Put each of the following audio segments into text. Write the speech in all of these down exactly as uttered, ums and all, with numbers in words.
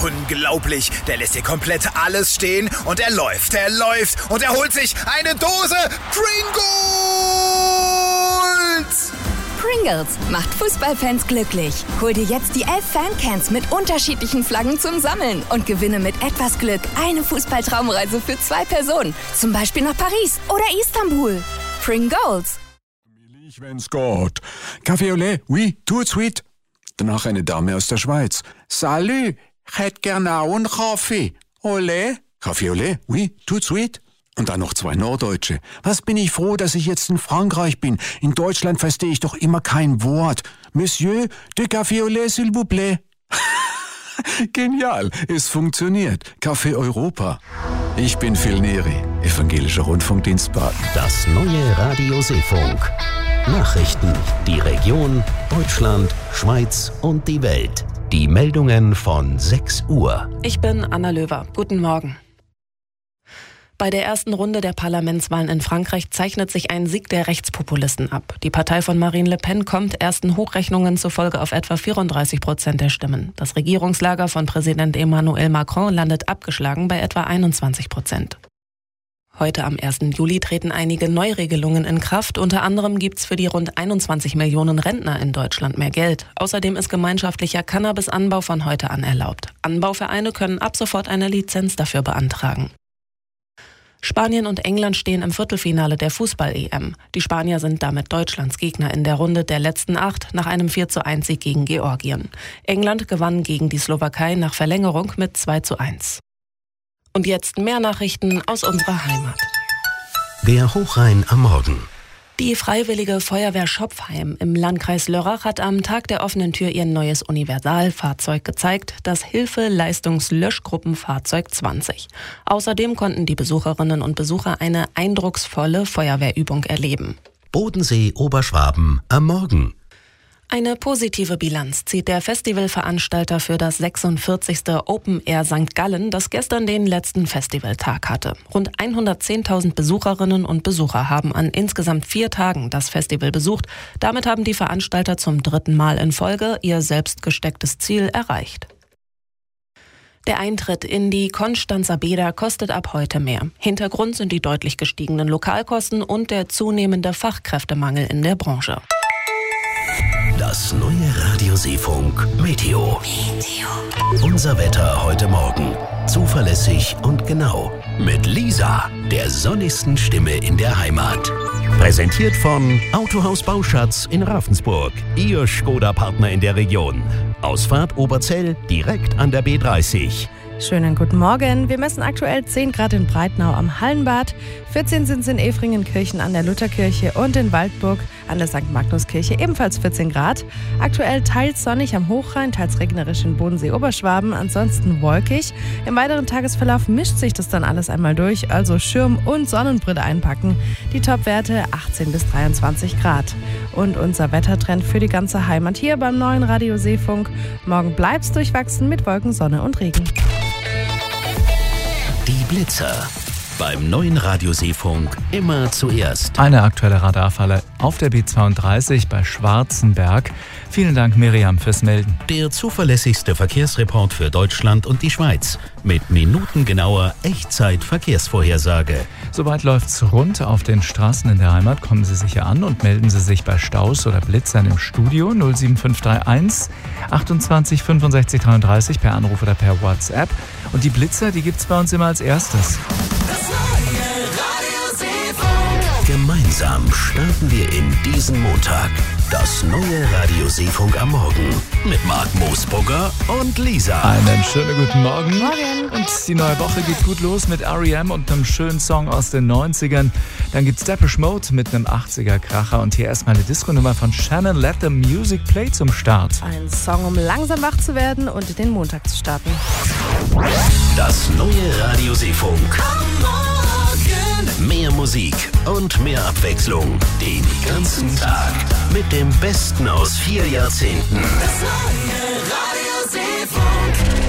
Unglaublich, der lässt hier komplett alles stehen und er läuft, er läuft und er holt sich eine Dose Pringles! Pringles macht Fußballfans glücklich. Hol dir jetzt die elf Fancans mit unterschiedlichen Flaggen zum Sammeln und gewinne mit etwas Glück eine Fußballtraumreise für zwei Personen. Zum Beispiel nach Paris oder Istanbul. Pringles. Ich wenn's geht. Café au lait, oui, tout de suite. Danach eine Dame aus der Schweiz. Salut, ich hätte gerne auch einen Kaffee. Au lait? Café au lait, oui, tout de suite. Und dann noch zwei Norddeutsche. Was bin ich froh, dass ich jetzt in Frankreich bin. In Deutschland verstehe ich doch immer kein Wort. Monsieur, de café au lait, s'il vous plaît. Genial, es funktioniert. Café Europa. Ich bin Phil Neri, Evangelischer Rundfunkdienst Baden. Das neue Radio Seefunk. Nachrichten, die Region, Deutschland, Schweiz und die Welt. Die Meldungen von sechs Uhr. Ich bin Anna Löwer. Guten Morgen. Bei der ersten Runde der Parlamentswahlen in Frankreich zeichnet sich ein Sieg der Rechtspopulisten ab. Die Partei von Marine Le Pen kommt ersten Hochrechnungen zufolge auf etwa vierunddreißig Prozent der Stimmen. Das Regierungslager von Präsident Emmanuel Macron landet abgeschlagen bei etwa einundzwanzig Prozent. Heute am ersten Juli treten einige Neuregelungen in Kraft. Unter anderem gibt's für die rund einundzwanzig Millionen Rentner in Deutschland mehr Geld. Außerdem ist gemeinschaftlicher Cannabisanbau von heute an erlaubt. Anbauvereine können ab sofort eine Lizenz dafür beantragen. Spanien und England stehen im Viertelfinale der Fußball-E M. Die Spanier sind damit Deutschlands Gegner in der Runde der letzten acht nach einem vier zu eins Sieg gegen Georgien. England gewann gegen die Slowakei nach Verlängerung mit zwei zu eins. Und jetzt mehr Nachrichten aus unserer Heimat. Der Hochrhein am Morgen. Die Freiwillige Feuerwehr Schopfheim im Landkreis Lörrach hat am Tag der offenen Tür ihr neues Universalfahrzeug gezeigt, das Hilfe-Leistungslöschgruppenfahrzeug zwanzig. Außerdem konnten die Besucherinnen und Besucher eine eindrucksvolle Feuerwehrübung erleben. Bodensee Oberschwaben am Morgen. Eine positive Bilanz zieht der Festivalveranstalter für das sechsundvierzigste Open Air Sankt Gallen, das gestern den letzten Festivaltag hatte. Rund hundertzehntausend Besucherinnen und Besucher haben an insgesamt vier Tagen das Festival besucht. Damit haben die Veranstalter zum dritten Mal in Folge ihr selbst gestecktes Ziel erreicht. Der Eintritt in die Konstanzer Bäder kostet ab heute mehr. Hintergrund sind die deutlich gestiegenen Lokalkosten und der zunehmende Fachkräftemangel in der Branche. Das neue Radio Seefunk Meteo. Meteo. Unser Wetter heute Morgen. Zuverlässig und genau. Mit Lisa, der sonnigsten Stimme in der Heimat. Präsentiert von Autohaus Bauschatz in Ravensburg. Ihr Skoda-Partner in der Region. Ausfahrt Oberzell, direkt an der B dreißig. Schönen guten Morgen. Wir messen aktuell zehn Grad in Breitnau am Hallenbad, vierzehn sind es in Efringenkirchen an der Lutherkirche und in Waldburg an der Sankt Magnuskirche ebenfalls vierzehn Grad. Aktuell teils sonnig am Hochrhein, teils regnerisch in Bodensee Oberschwaben, ansonsten wolkig. Im weiteren Tagesverlauf mischt sich das dann alles einmal durch, also Schirm und Sonnenbrille einpacken. Die Topwerte achtzehn bis dreiundzwanzig Grad. Und unser Wettertrend für die ganze Heimat hier beim neuen Radio Seefunk. Morgen bleibt's durchwachsen mit Wolken, Sonne und Regen. Die Blitzer. Beim neuen Radio Seefunk immer zuerst. Eine aktuelle Radarfalle auf der B zweiunddreißig bei Schwarzenberg. Vielen Dank, Miriam, fürs Melden. Der zuverlässigste Verkehrsreport für Deutschland und die Schweiz. Mit minutengenauer Echtzeit-Verkehrsvorhersage. Soweit läuft's rund auf den Straßen in der Heimat. Kommen Sie sicher an und melden Sie sich bei Staus oder Blitzern im Studio null sieben fünf drei eins achtundzwanzig fünfundsechzig dreiunddreißig per Anruf oder per WhatsApp. Und die Blitzer, die gibt's bei uns immer als erstes. Das neue Radio Seefunk. Gemeinsam starten wir in diesen Montag. Das neue Radio Seefunk am Morgen mit Marc Moosbrugger und Lisa. Einen schönen guten Morgen. Morgen. Und die neue Woche geht gut los mit R E M und einem schönen Song aus den neunzigern. Dann gibt's Depeche Mode mit einem achtziger-Kracher. Und hier erstmal eine Disco-Nummer von Shannon, Let the Music Play zum Start. Ein Song, um langsam wach zu werden und den Montag zu starten. Das neue Radio Seefunk. Am Morgen. Mehr Musik und mehr Abwechslung. Den ganzen Tag. Mit dem Besten aus vier Jahrzehnten. Das neue Radio Seefunk.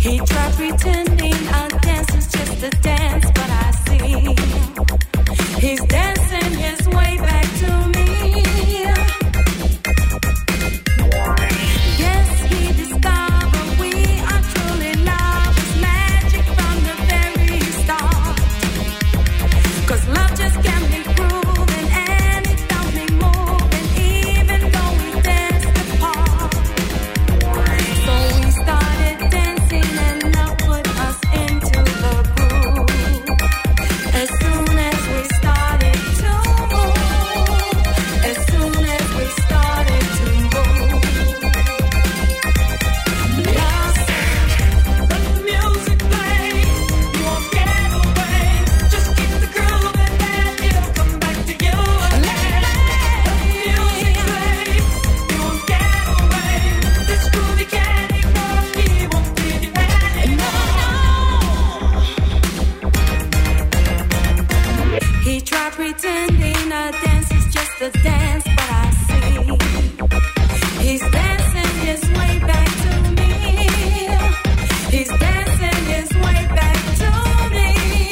He tried pretending a dance is just a dance, but I see he's dancing his way back to me. Yes, he discovered we are truly lovers, magic from the very start. 'Cause love just can't be proven, and it don't be moving, even though we danced apart. So we started dancing, and love put us into the groove. As soon as we started to move, as soon as we started to move, love said, let the music play. You won't get away. Just keep the groove and then it'll come back to you again. Let the music play. You won't get away. This groove you can't ignore. He won't leave you anymore. He tried pretending a dance is just a dance, but I see he's dancing his way back to me. He's dancing his way back to me.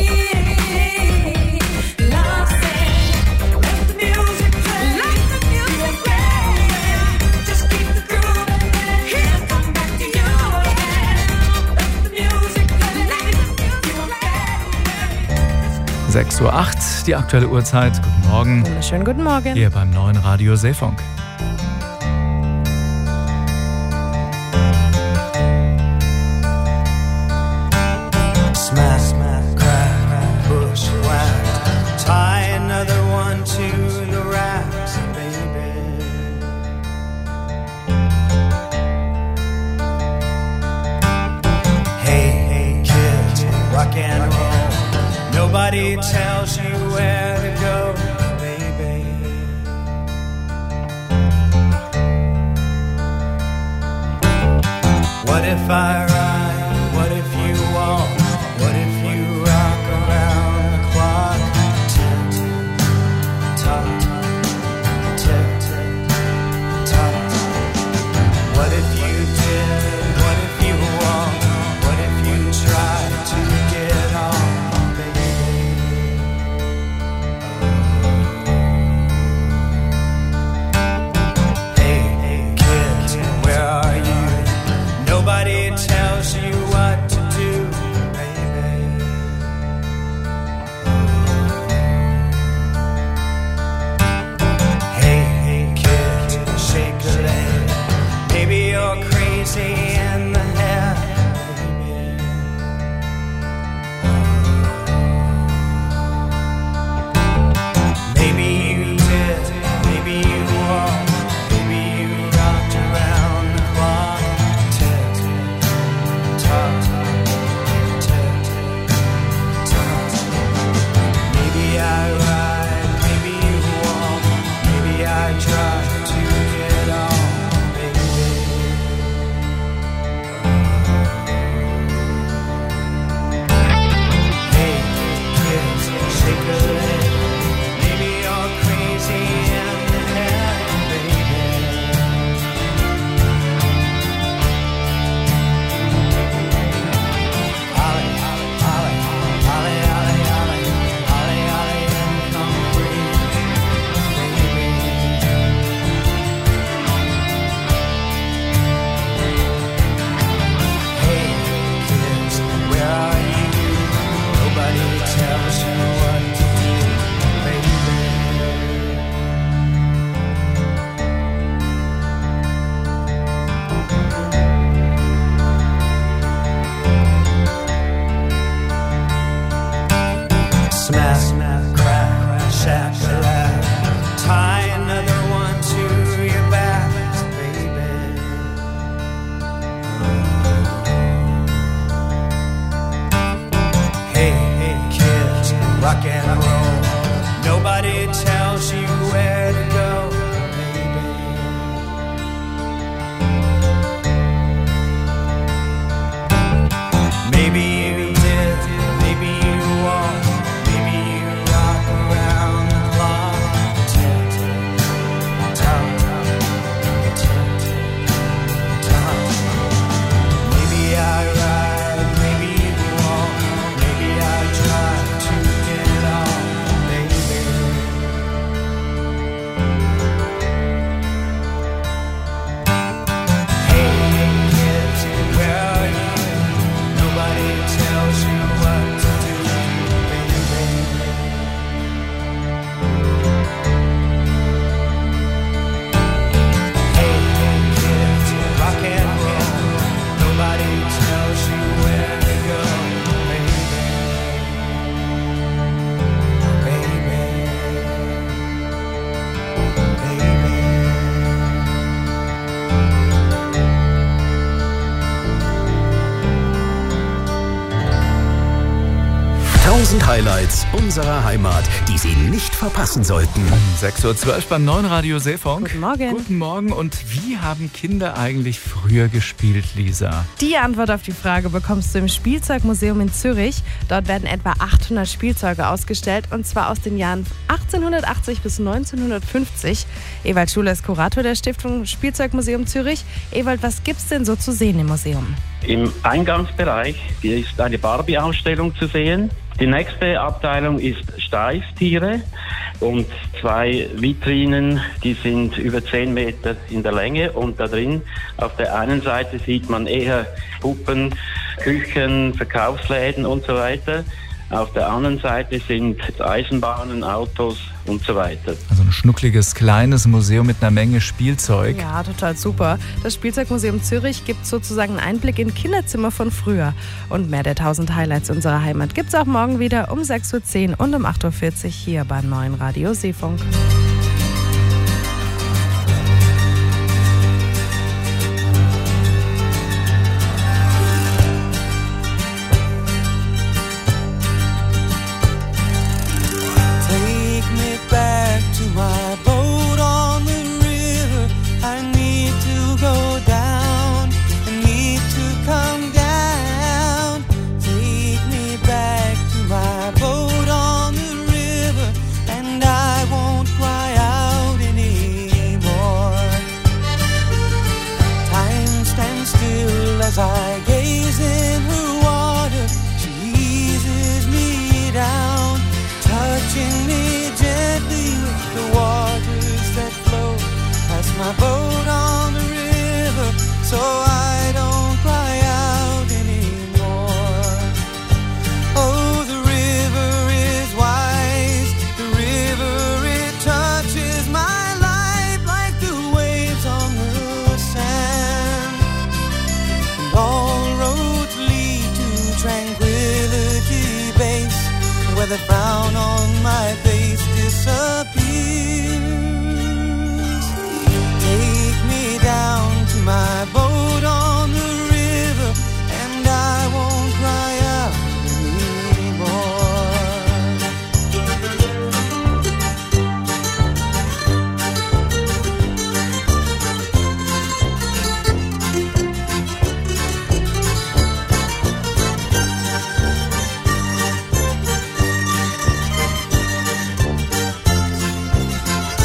Love said, let the music play. Let the music play. Just keep the groove and then he'll come back to you again. Let the music play. Let the music play. sechs Uhr acht, die aktuelle Uhrzeit. Guten Morgen. Schönen guten Morgen. Hier beim neuen Radio Seefunk. Smash, smash, crack, bushwhack. Tie another one to the racks, baby. Hey, hey, kid, rock and roll. Nobody tells you where to go, baby. What if I ride? What if you walk? What if you rock around the clock? Tick, tock, tick, tock. What if you did? What if you walk? What if you tried to get on, baby? Hey, hey, kid, where are you? Nobody tells you what to do. tausend Highlights unserer Heimat, die Sie nicht verpassen sollten. sechs Uhr zwölf beim neuen Radio Seefunk. Guten Morgen. Guten Morgen. Und wie haben Kinder eigentlich früher gespielt, Lisa? Die Antwort auf die Frage bekommst du im Spielzeugmuseum in Zürich. Dort werden etwa achthundert Spielzeuge ausgestellt, und zwar aus den Jahren achtzehnhundertachtzig bis neunzehnhundertfünfzig. Ewald Schuler ist Kurator der Stiftung Spielzeugmuseum Zürich. Ewald, was gibt's denn so zu sehen im Museum? Im Eingangsbereich ist eine Barbie-Ausstellung zu sehen. Die nächste Abteilung ist Steißtiere und zwei Vitrinen, die sind über zehn Meter in der Länge, und da drin auf der einen Seite sieht man eher Puppen, Küchen, Verkaufsläden und so weiter. Auf der anderen Seite sind Eisenbahnen, Autos und so weiter. Also ein schnuckliges, kleines Museum mit einer Menge Spielzeug. Ja, total super. Das Spielzeugmuseum Zürich gibt sozusagen einen Einblick in Kinderzimmer von früher. Und mehr der tausend Highlights unserer Heimat gibt's auch morgen wieder um sechs Uhr zehn und um acht Uhr vierzig hier beim neuen Radio Seefunk.